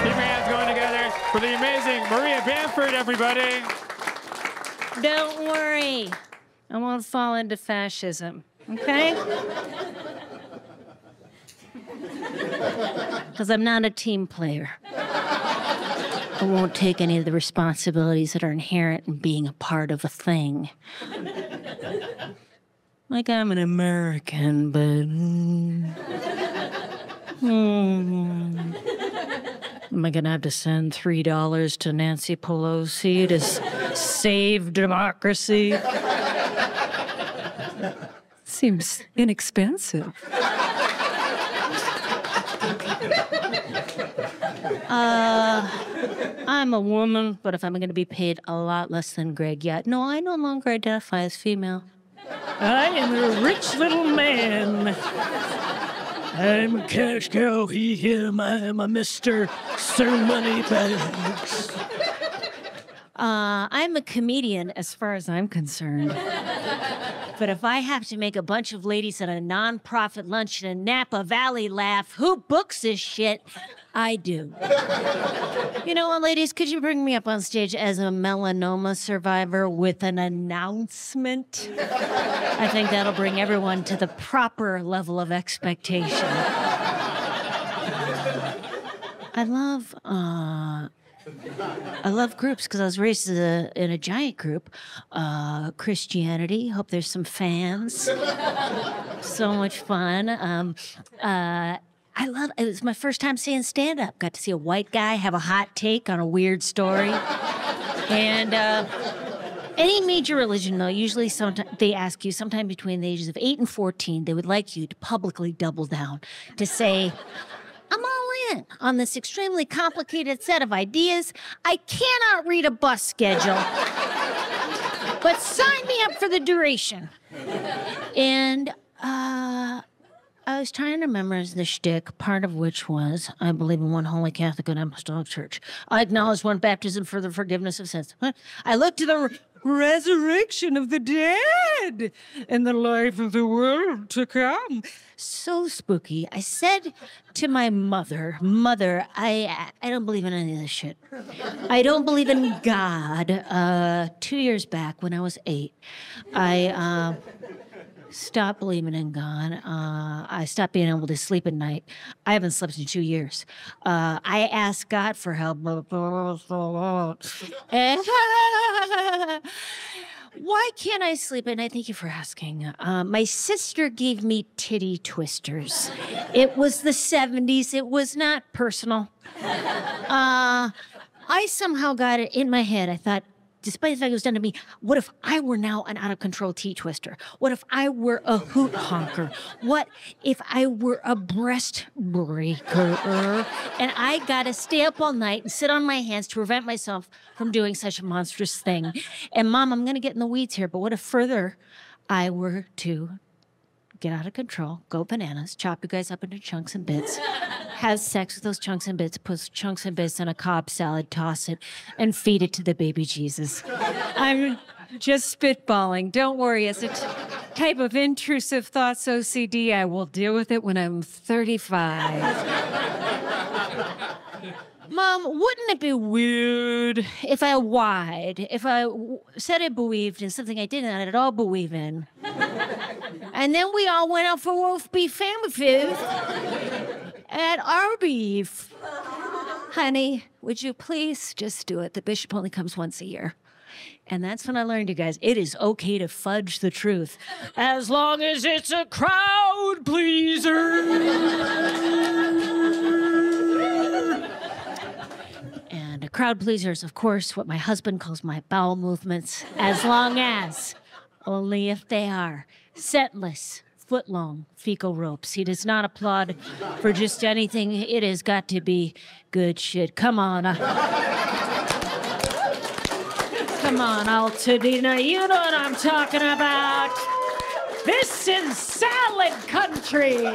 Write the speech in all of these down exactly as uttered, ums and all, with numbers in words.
Keep your hands going together for the amazing Maria Bamford, everybody. Don't worry. I won't fall into fascism, okay? Because I'm not a team player. I won't take any of the responsibilities that are inherent in being a part of a thing. Like I'm an American, but... Mm, mm, am I gonna have to send three dollars to Nancy Pelosi to s- save democracy? Seems inexpensive. Uh, I'm a woman, but if I'm going to be paid a lot less than Greg yet, no, I no longer identify as female. I am a rich little man. I'm a cash cow, he, him, I'm a Mister Sir Moneybags. Uh, I'm a comedian as far as I'm concerned. But if I have to make a bunch of ladies at a non-profit luncheon in Napa Valley laugh, who books this shit? I do. You know what, ladies? Could you bring me up on stage as a melanoma survivor with an announcement? I think that'll bring everyone to the proper level of expectation. I love, uh... I love groups because I was raised in a, in a giant group. Uh, Christianity, hope there's some fans. So much fun. Um, uh, I love, it was my first time seeing stand-up. Got to see a white guy have a hot take on a weird story. And uh, any major religion, though, usually sometime, they ask you sometime between the ages of eight and fourteen, they would like you to publicly double down, to say, I'm all in on this extremely complicated set of ideas. I cannot read a bus schedule, but sign me up for the duration. And uh, I was trying to memorize the shtick, part of which was, I believe in one holy Catholic and apostolic church. I acknowledge one baptism for the forgiveness of sins. I look to the re- resurrection of the dead and the life of the world to come. So spooky. I said to my mother, Mother, I I don't believe in any of this shit. I don't believe in God. Uh, two years back, when I was eight, I uh, stopped believing in God. Uh, I stopped being able to sleep at night. I haven't slept in two years. Uh, I asked God for help. And why can't I sleep at night? Thank you for asking. Uh, my sister gave me titty twisters. It was the seventies. It was not personal. Uh, I somehow got it in my head. I thought, despite the fact it was done to me, what if I were now an out-of-control tea twister? What if I were a hoot honker? What if I were a breast breaker? And I gotta stay up all night and sit on my hands to prevent myself from doing such a monstrous thing. And Mom, I'm gonna get in the weeds here, but what if further I were to get out of control, go bananas, chop you guys up into chunks and bits, have sex with those chunks and bits, put chunks and bits in a Cobb salad, toss it, and feed it to the baby Jesus. I'm just spitballing. Don't worry. It's a t- type of intrusive thoughts O C D. I will deal with it when I'm thirty-five. Mom, wouldn't it be weird if I lied, if I w- said I believed in something I didn't at all believe in? And then we all went out for roast beef family food at our beef. Honey, would you please just do it? The bishop only comes once a year. And that's when I learned, you guys, it is okay to fudge the truth, as long as it's a crowd pleaser. And a crowd pleaser is, of course, what my husband calls my bowel movements, as long as, only if they are, scentless, foot-long fecal ropes. He does not applaud for just anything. It has got to be good shit. Come on. Uh, come on, Altadena. You know what I'm talking about. This is salad country.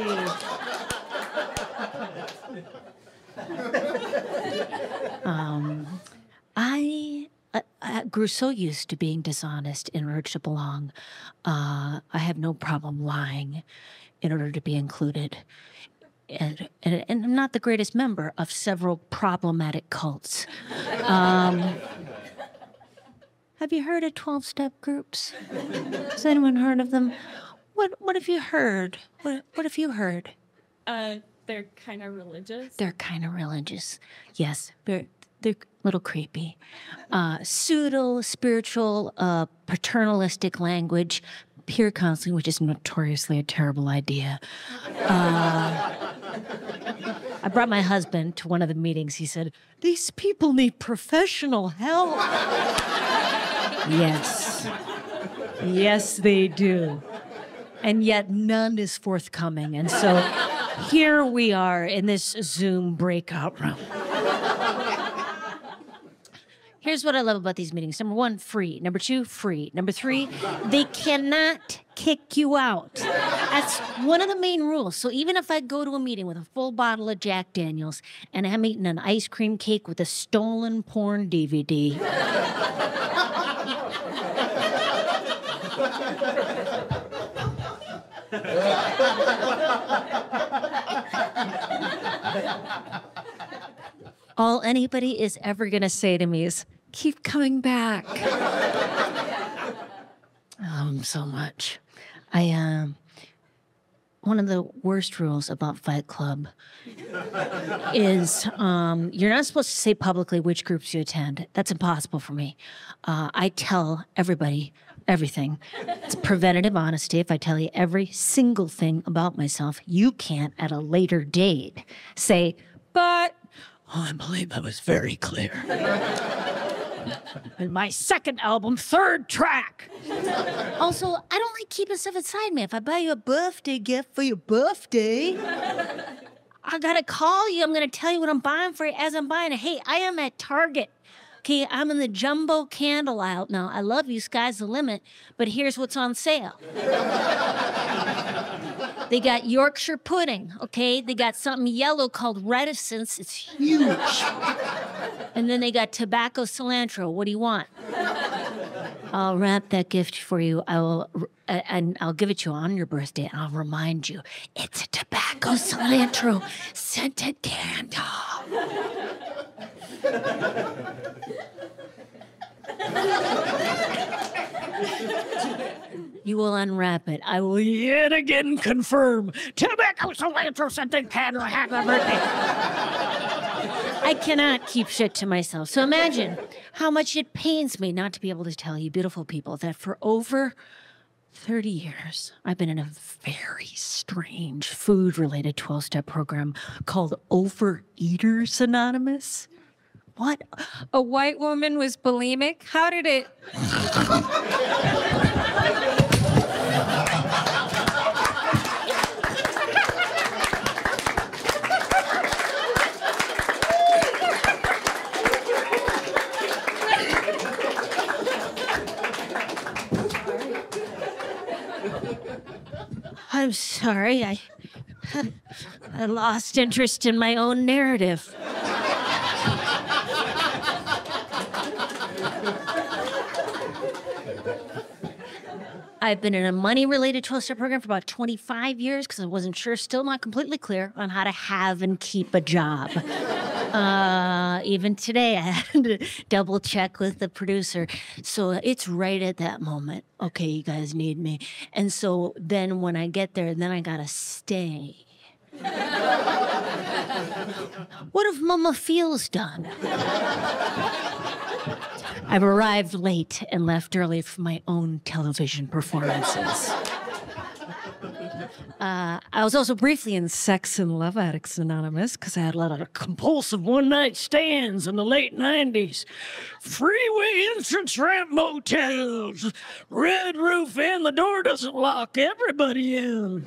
um, I... I, I grew so used to being dishonest in order to belong. Uh, I have no problem lying in order to be included. and, and, and I'm not the greatest member of several problematic cults. Um, have you heard of twelve-step groups? Has anyone heard of them? What What have you heard? What What have you heard? Uh, they're kind of religious. They're kind of religious. Yes, they're, they're a little creepy. Uh, pseudo-spiritual, uh, paternalistic language, peer counseling, which is notoriously a terrible idea. Uh, I brought my husband to one of the meetings. He said, "These people need professional help." Yes. Yes, they do. And yet none is forthcoming. And so here we are in this Zoom breakout room. Here's what I love about these meetings. Number one, free. Number two, free. Number three, they cannot kick you out. That's one of the main rules. So even if I go to a meeting with a full bottle of Jack Daniels and I'm eating an ice cream cake with a stolen porn D V D, all anybody is ever going to say to me is, "Keep coming back." Um, so much. I, um, one of the worst rules about Fight Club is um, you're not supposed to say publicly which groups you attend. That's impossible for me. Uh, I tell everybody everything. It's preventative honesty. If I tell you every single thing about myself, you can't at a later date say, "But oh, I believe I was very clear." And my second album, third track. Also, I don't like keeping stuff inside me. If I buy you a birthday gift for your birthday, I gotta call you. I'm gonna tell you what I'm buying for you as I'm buying it. Hey, I am at Target. Okay, I'm in the jumbo candle aisle now. I love you, sky's the limit, but here's what's on sale. They got Yorkshire pudding, okay? They got something yellow called reticence. It's huge. And then they got tobacco cilantro. What do you want? I'll wrap that gift for you. I will, and I'll give it to you on your birthday, and I'll remind you, it's a tobacco cilantro scented candle. You will unwrap it. I will yet again confirm tobacco cilantro scented candle. Happy birthday. I cannot keep shit to myself. So imagine how much it pains me not to be able to tell you, beautiful people, that for over thirty years, I've been in a very strange food-related twelve-step program called Overeaters Anonymous. What? A white woman was bulimic? How did it... I'm sorry. I, I lost interest in my own narrative. I've been in a money-related twelve-step program for about twenty-five years because I wasn't sure, still not completely clear, on how to have and keep a job. Uh, even today, I had to double-check with the producer. So it's right at that moment. Okay, you guys need me. And so then when I get there, then I gotta stay. What if Mama feels done? I've arrived late and left early for my own television performances. Uh, I was also briefly in Sex and Love Addicts Anonymous because I had a lot of compulsive one-night stands in the late nineties. Freeway entrance ramp motels, red roof, and the door doesn't lock everybody in.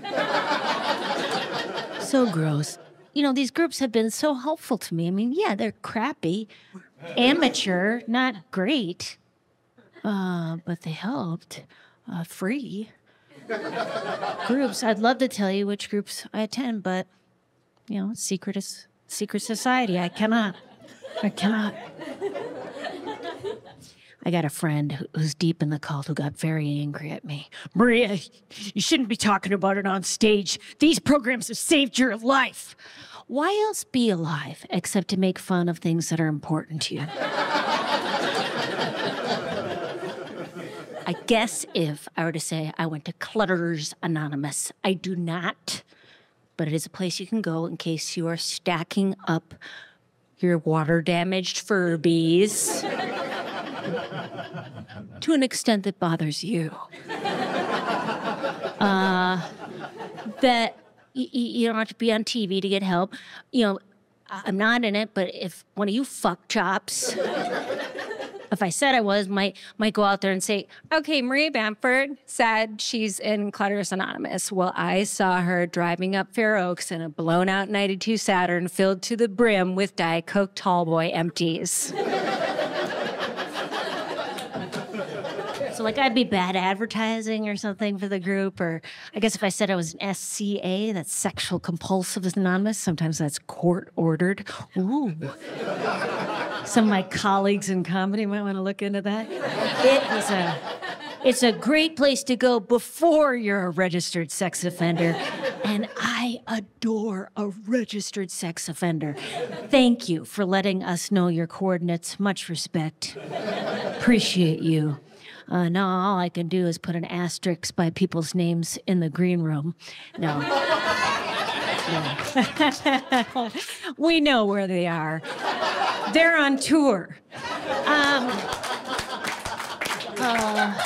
So gross. You know, these groups have been so helpful to me. I mean, yeah, they're crappy, amateur, not great, uh, but they helped. Uh, free. Groups. I'd love to tell you which groups I attend, but, you know, secret is secret society. I cannot. I cannot. I got a friend who- who's deep in the cult who got very angry at me. Maria, you shouldn't be talking about it on stage. These programs have saved your life. Why else be alive except to make fun of things that are important to you? I guess if I were to say I went to Clutters Anonymous, I do not, but it is a place you can go in case you are stacking up your water-damaged Furbies to an extent that bothers you. Uh, that y- y- you don't have to be on T V to get help. You know, I- I'm not in it, but if one of you fuck chops, if I said I was, might might go out there and say, Okay, Maria Bamford said she's in Clutters Anonymous. Well, I saw her driving up Fair Oaks in a blown-out ninety-two Saturn filled to the brim with Diet Coke Tallboy empties. so like I'd be bad advertising or something for the group, or I guess if I said I was an S C A, that's Sexual Compulsive Anonymous, sometimes that's court-ordered. Ooh. Some of my colleagues in comedy might want to look into that. It is a, it's a great place to go before you're a registered sex offender. And I adore a registered sex offender. Thank you for letting us know your coordinates. Much respect. Appreciate you. Uh, now all I can do is put an asterisk by people's names in the green room. No. No. We know where they are. They're on tour. Um, uh,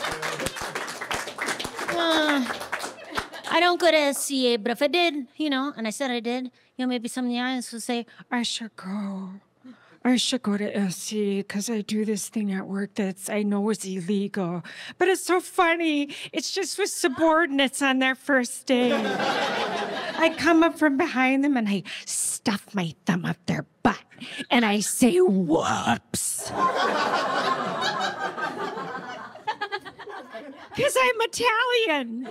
uh, I don't go to S C A, but if I did, you know, and I said I did, you know, maybe some of the audience would say, I should go. I should go to S C A because I do this thing at work that's I know is illegal. But it's so funny. It's just with subordinates on their first day. I come up from behind them and I stuff my thumb up their butt and I say, whoops. Because I'm Italian.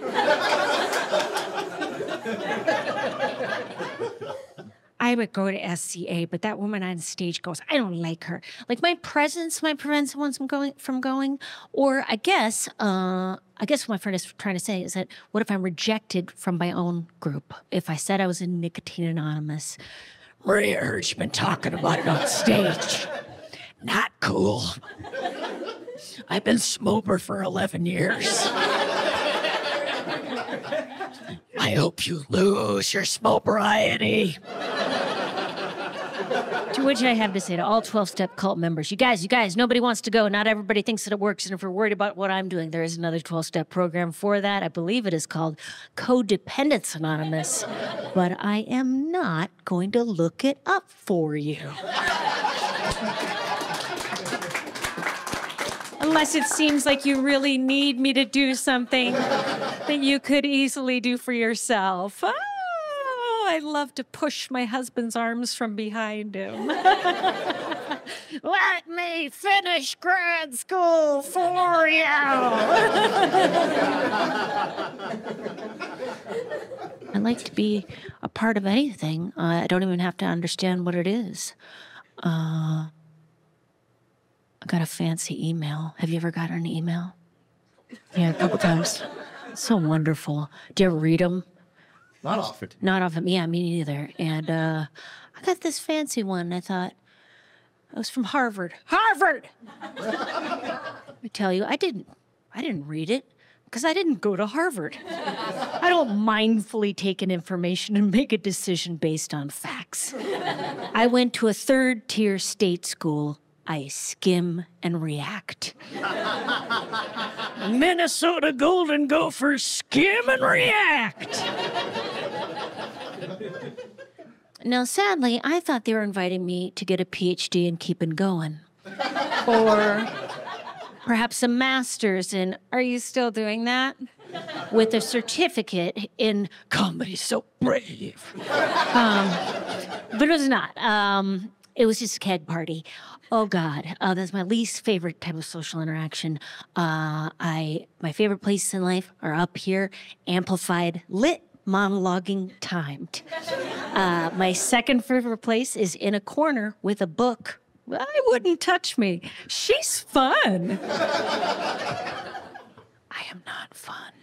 I would go to S C A, but that woman on stage goes, I don't like her. Like my presence might prevent someone from going, from going. Or I guess, uh, I guess what my friend is trying to say is that what if I'm rejected from my own group? If I said I was in Nicotine Anonymous, Maria, I heard you've been talking about it on stage. Not cool. I've been smoker for eleven years. I hope you lose your smobriety. To which I have to say to all twelve-step cult members, you guys, you guys, nobody wants to go. Not everybody thinks that it works. And if we're worried about what I'm doing, there is another twelve-step program for that. I believe it is called Codependence Anonymous. But I am not going to look it up for you. Unless it seems like you really need me to do something that you could easily do for yourself. Oh, I love to push my husband's arms from behind him. Let me finish grad school for you. I like to be a part of anything. Uh, I don't even have to understand what it is. Uh, I got a fancy email. Have you ever gotten an email? Yeah, a couple times. So wonderful. Do you ever read them? Not often. Not often. Yeah, me neither. And uh, I got this fancy one. I thought it was from Harvard. Harvard. Let me tell you, I didn't. I didn't read it because I didn't go to Harvard. I don't mindfully take in information and make a decision based on facts. I went to a third-tier state school. I skim and react. Minnesota Golden Gophers skim and react. Now, sadly, I thought they were inviting me to get a P H D in keeping going. Or perhaps a master's in, are you still doing that? With a certificate in comedy so brave. Um, but it was not. Um, it was just a keg party. Oh God, uh, that's my least favorite type of social interaction. Uh, I my favorite places in life are up here, amplified, lit, monologuing, timed. Uh, my second favorite place is in a corner with a book I wouldn't touch me. She's fun. I am not fun.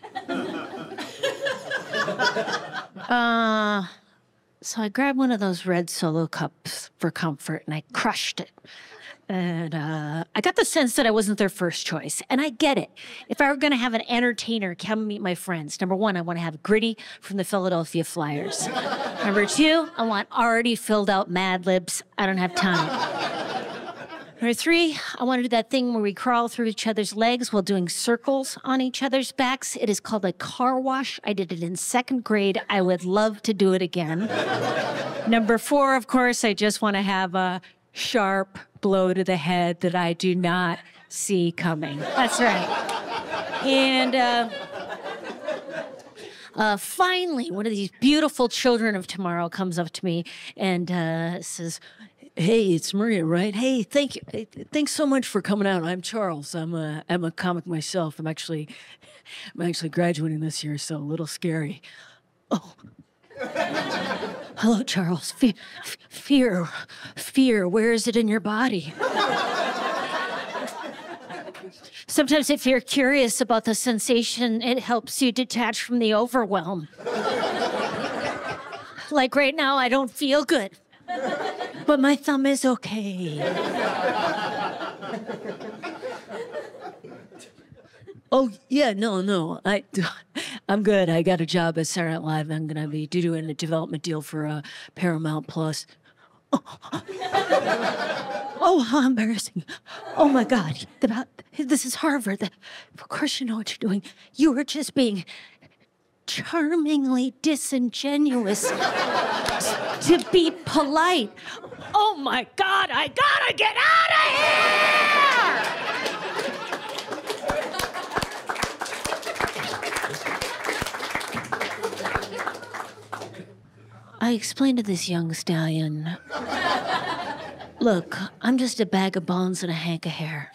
Uh, so I grabbed one of those red Solo cups for comfort and I crushed it. And uh, I got the sense that I wasn't their first choice. And I get it. If I were going to have an entertainer come meet my friends, number one, I want to have Gritty from the Philadelphia Flyers. Number two, I want already filled out Mad Libs. I don't have time. Number three, I want to do that thing where we crawl through each other's legs while doing circles on each other's backs. It is called a car wash. I did it in second grade. I would love to do it again. Number four, of course, I just want to have a sharp blow to the head that I do not see coming. That's right. And uh, uh, finally, one of these beautiful children of tomorrow comes up to me and uh, says, "Hey, it's Maria, right? Hey, thank you. Hey, thanks so much for coming out. I'm Charles. I'm a, I'm a comic myself. I'm actually, I'm actually graduating this year, so a little scary." Oh. Hello, Charles. Fe- f- fear, fear, where is it in your body? Sometimes if you're curious about the sensation, it helps you detach from the overwhelm. Like right now, I don't feel good, but my thumb is okay. Oh, yeah, no, no. I, I'm good. I got a job at Saturday Night Live. I'm going to be doing a development deal for uh, Paramount Plus. Oh. Oh, how embarrassing. Oh, my God. The, this is Harvard. The, of course you know what you're doing. You were just being charmingly disingenuous to be polite. Oh, my God. I got to get out of here! I explained to this young stallion, look, I'm just a bag of bones and a hank of hair.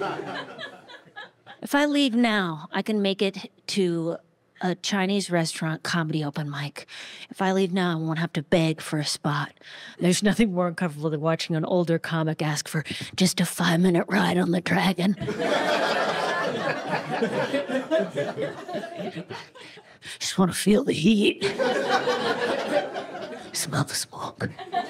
If I leave now, I can make it to a Chinese restaurant comedy open mic. If I leave now, I won't have to beg for a spot. There's nothing more uncomfortable than watching an older comic ask for just a five-minute ride on the Dragon. Just want to feel the heat. Smell the smoke.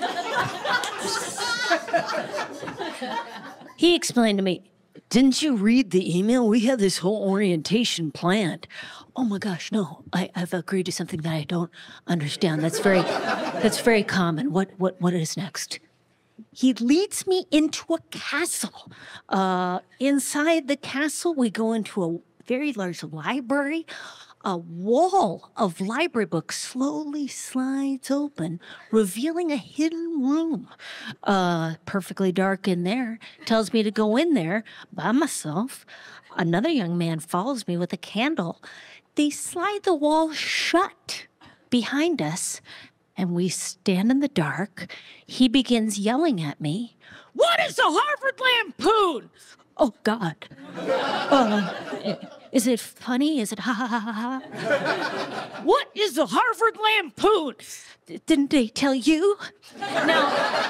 He explained to me, didn't you read the email? We had this whole orientation planned. Oh my gosh, no, I, I've agreed to something that I don't understand. That's very, that's very common. What, what, what is next? He leads me into a castle. Uh, inside the castle, we go into a very large library. A wall of library books slowly slides open, revealing a hidden room. Uh, perfectly dark in there. Tells me to go in there by myself. Another young man follows me with a candle. They slide the wall shut behind us, and we stand in the dark. He begins yelling at me, "What is the Harvard Lampoon?" Oh, God. Uh, is it funny? Is it ha ha ha ha ha? What is the Harvard Lampoon? D- didn't they tell you? Now,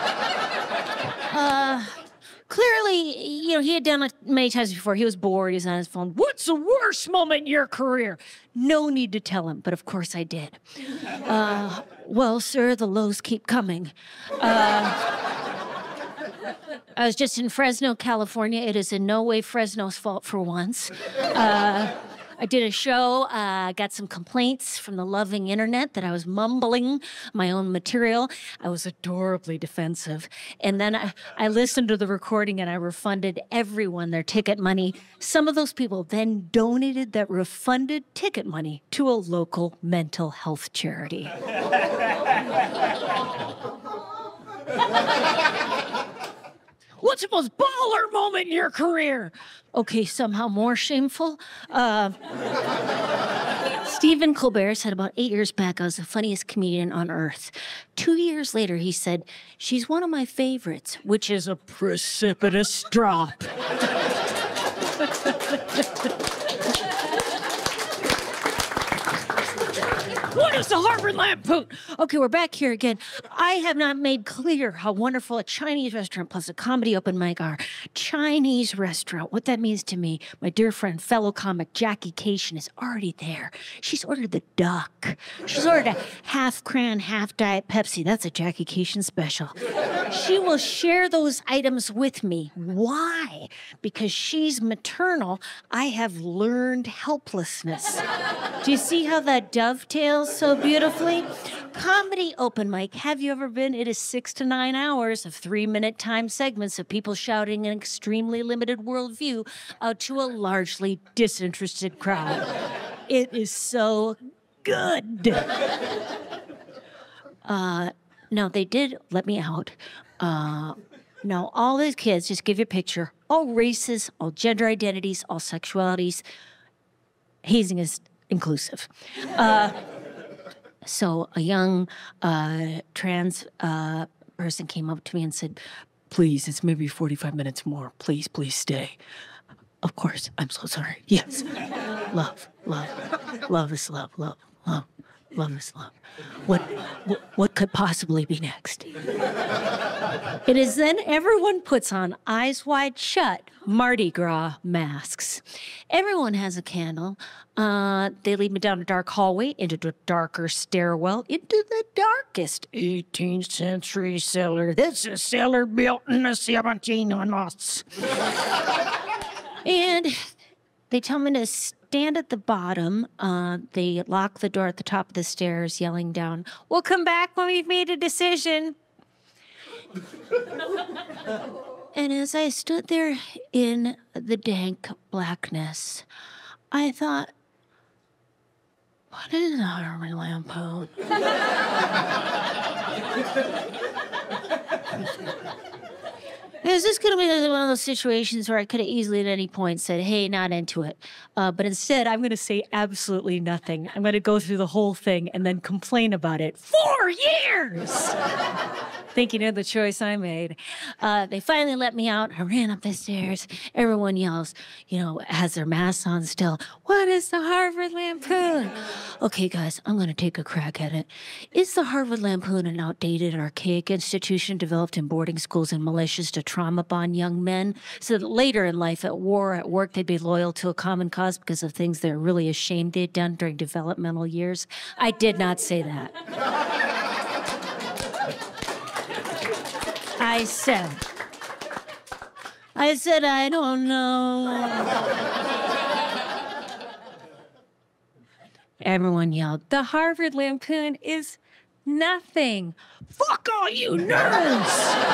uh, clearly, you know, he had done it many times before. He was bored. He was on his phone. What's the worst moment in your career? No need to tell him, but of course I did. Uh, well, sir, the lows keep coming. Uh... I was just in Fresno, California. It is in no way Fresno's fault for once. Uh, I did a show, uh, got some complaints from the loving internet that I was mumbling my own material. I was adorably defensive. And then I, I listened to the recording and I refunded everyone their ticket money. Some of those people then donated that refunded ticket money to a local mental health charity. What's the most baller moment in your career? Okay, somehow more shameful. Uh, Stephen Colbert said about eight years back, I was the funniest comedian on earth. Two years later, he said, she's one of my favorites, which is a precipitous drop. What is the Harvard Lampoon? Okay, we're back here again. I have not made clear how wonderful a Chinese restaurant plus a comedy open mic are. Chinese restaurant, what that means to me, my dear friend, fellow comic Jackie Cation is already there. She's ordered the duck. She's ordered a half cran, half diet Pepsi. That's a Jackie Cation special. She will share those items with me. Why? Because she's maternal. I have learned helplessness. Do you see how that dovetails so beautifully? Comedy open mic. Have you ever been? It is six to nine hours of three-minute time segments of people shouting an extremely limited worldview out to a largely disinterested crowd. It is so good. Uh, no, they did let me out. Uh, no, all these kids, just give you a picture, all races, all gender identities, all sexualities. Hazing is inclusive. Uh, so a young uh, trans uh, person came up to me and said, please, it's maybe forty-five minutes more. Please, please stay. Of course, I'm so sorry. Yes. Love, love, love is love, love, love, love is love. What, what, what could possibly be next? It is then everyone puts on eyes wide shut Mardi Gras masks. Everyone has a candle. Uh, they lead me down a dark hallway into the darker stairwell into the darkest eighteenth century cellar. This is a cellar built in the seventeen hundreds. And they tell me to stand at the bottom. Uh, they lock the door at the top of the stairs, yelling down, we'll come back when we've made a decision. And as I stood there in the dank blackness, I thought, what is a Harvard Lampoon? Is this going to be one of those situations where I could have easily at any point said, hey, not into it. Uh, but instead, I'm going to say absolutely nothing. I'm going to go through the whole thing and then complain about it. Four years! Thinking of the choice I made. Uh, they finally let me out. I ran up the stairs. Everyone yells, you know, has their masks on still. What is the Harvard Lampoon? Okay, guys, I'm going to take a crack at it. Is the Harvard Lampoon an outdated, archaic institution developed in boarding schools and militias to trauma bond young men so that later in life, at war, at work, they'd be loyal to a common cause because of things they're really ashamed they'd done during developmental years? I did not say that. I said, I said, I don't know. Everyone yelled, the Harvard Lampoon is nothing. Fuck all you nerds.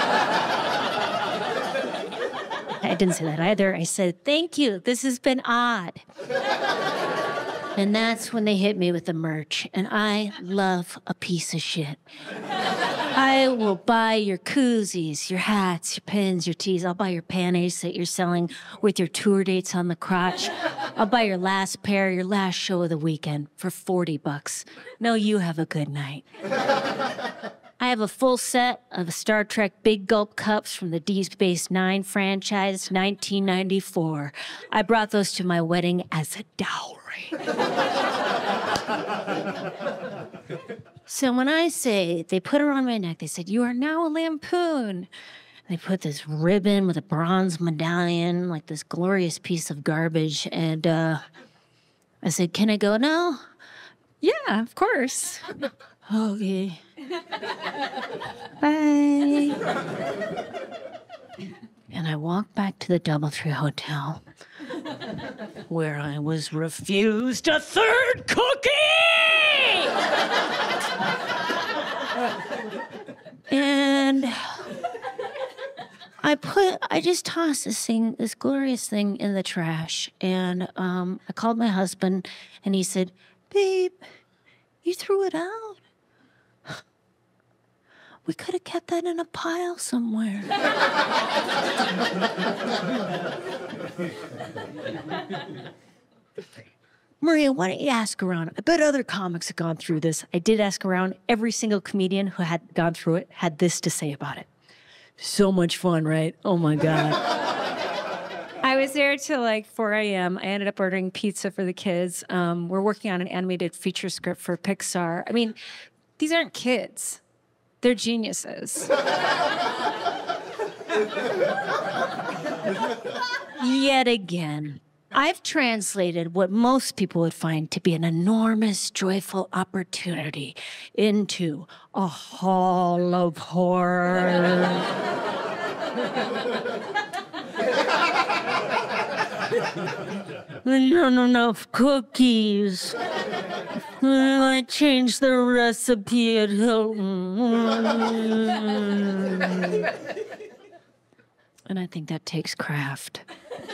I didn't say that either. I said, thank you. This has been odd. And that's when they hit me with the merch. And I love a piece of shit. I will buy your koozies, your hats, your pins, your tees. I'll buy your panties that you're selling with your tour dates on the crotch. I'll buy your last pair, your last show of the weekend for forty bucks. No, you have a good night. I have a full set of Star Trek Big Gulp cups from the Deep Space Nine franchise, nineteen ninety-four. I brought those to my wedding as a dowry. So when I say, they put her on my neck, they said, you are now a Lampoon. They put this ribbon with a bronze medallion, like this glorious piece of garbage. And uh, I said, can I go now? Yeah, of course. Okay. Bye. And I walked back to the Doubletree Hotel, where I was refused a third cookie! And I put, I just tossed this thing, this glorious thing in the trash. And um, I called my husband, and he said, babe, you threw it out. We could have kept that in a pile somewhere. Maria, why don't you ask around? I bet other comics have gone through this. I did ask around. Every single comedian who had gone through it had this to say about it. So much fun, right? Oh, my God. I was there till like four a.m. I ended up ordering pizza for the kids. Um, we're working on an animated feature script for Pixar. I mean, these aren't kids. They're geniuses. Yet again, I've translated what most people would find to be an enormous, joyful opportunity into a hall of horror. Not enough cookies. I changed the recipe at Hilton. And I think that takes craft.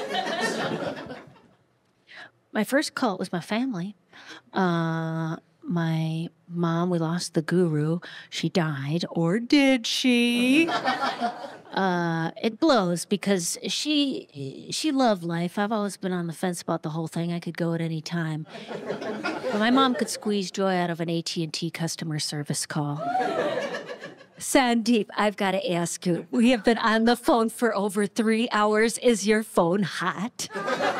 My first cult was my family. Uh, my mom, we lost the guru. She died, or did she? Uh, it blows because she she loved life. I've always been on the fence about the whole thing. I could go at any time. But my mom could squeeze joy out of an A T and T customer service call. Sandeep, I've got to ask you. We have been on the phone for over three hours. Is your phone hot?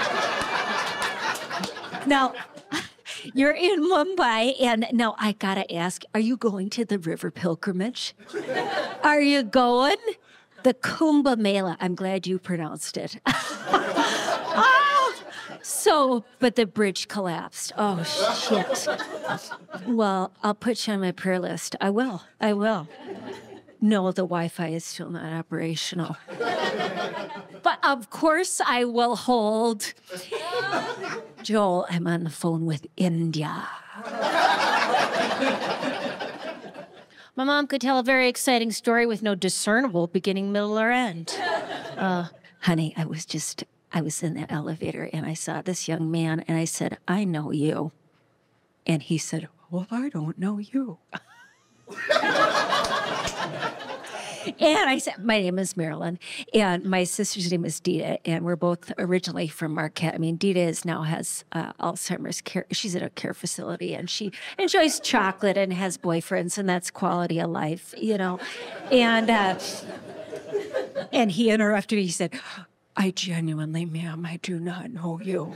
Now, you're in Mumbai, and now I got to ask, are you going to the river pilgrimage? Are you going? The Kumbh Mela. I'm glad you pronounced it. Oh, so, but the bridge collapsed. Oh, shit. Well, I'll put you on my prayer list. I will. I will. No, the Wi-Fi is still not operational. But of course I will hold. Joel, I'm on the phone with India. My mom could tell a very exciting story with no discernible beginning, middle, or end. Uh, honey, I was just, I was in the elevator and I saw this young man and I said, I know you. And he said, well, I don't know you. And I said, my name is Marilyn, and my sister's name is Dita, and we're both originally from Marquette. I mean, Dita is now has uh, Alzheimer's care. She's at a care facility, and she enjoys chocolate and has boyfriends, and that's quality of life, you know. And uh, and he interrupted me. He said, I genuinely, ma'am, I do not know you.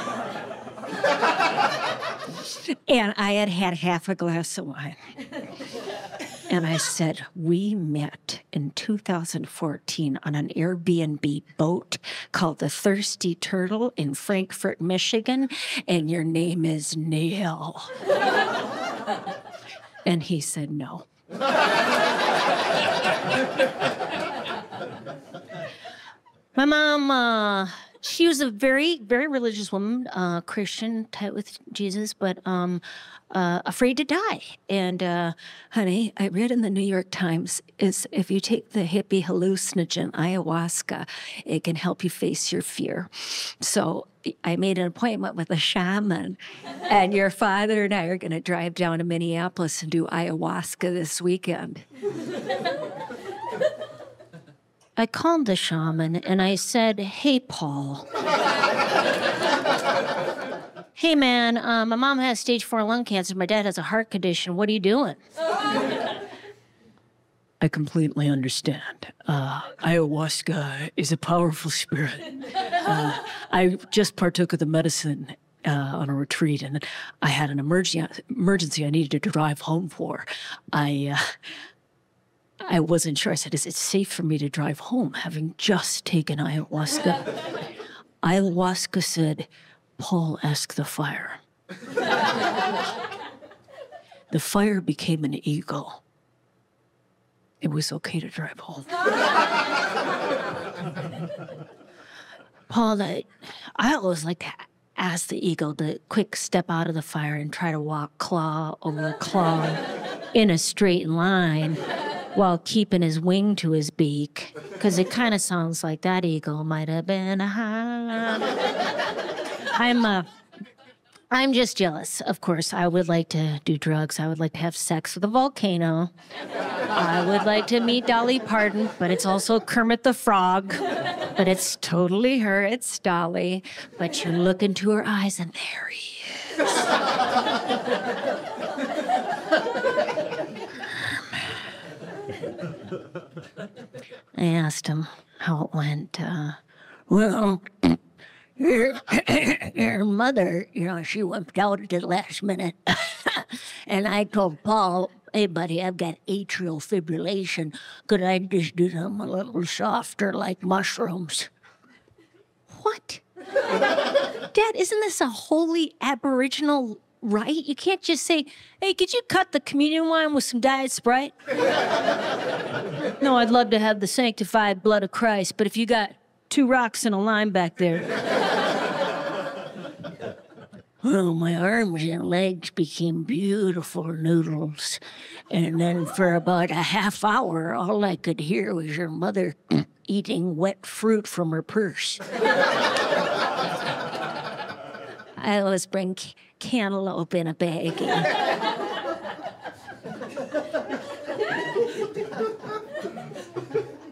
And I had had half a glass of wine. And I said, we met in two thousand fourteen on an Airbnb boat called the Thirsty Turtle in Frankfort, Michigan, and your name is Neil. And he said, no. My mom, uh, she was a very, very religious woman, uh, Christian, tight with Jesus, but um, uh, afraid to die. And, uh, honey, I read in the New York Times is if you take the hippie hallucinogen ayahuasca, it can help you face your fear. So I made an appointment with a shaman, and your father and I are going to drive down to Minneapolis and do ayahuasca this weekend. I called the shaman and I said, hey, Paul. Hey, man, uh, my mom has stage four lung cancer. My dad has a heart condition. What are you doing? I completely understand. Uh, ayahuasca is a powerful spirit. Uh, I just partook of the medicine uh, on a retreat, and I had an emergency, emergency I needed to drive home for. I... Uh, I wasn't sure. I said, is it safe for me to drive home having just taken ayahuasca? Ayahuasca said, Paul, ask the fire. The fire became an eagle. It was okay to drive home. Paul, I, I always like to ask the eagle to quick step out of the fire and try to walk claw over claw in a straight line, while keeping his wing to his beak, because it kind of sounds like that eagle might have been a high. I'm, uh, I'm just jealous. Of course, I would like to do drugs. I would like to have sex with a volcano. I would like to meet Dolly Parton, but it's also Kermit the Frog. But it's totally her. It's Dolly. But you look into her eyes, and there he is. I asked him how it went. Uh, Well, your, your mother, you know, she wimped out at the last minute. And I told Paul, hey, buddy, I've got atrial fibrillation. Could I just do them a little softer like mushrooms? What? Dad, isn't this a holy Aboriginal right? You can't just say, hey, could you cut the communion wine with some Diet Sprite? No, I'd love to have the sanctified blood of Christ, but if you got two rocks and a lime back there. Well, my arms and legs became beautiful noodles. And then for about a half hour, all I could hear was your mother eating wet fruit from her purse. I always bring c- cantaloupe in a baggie.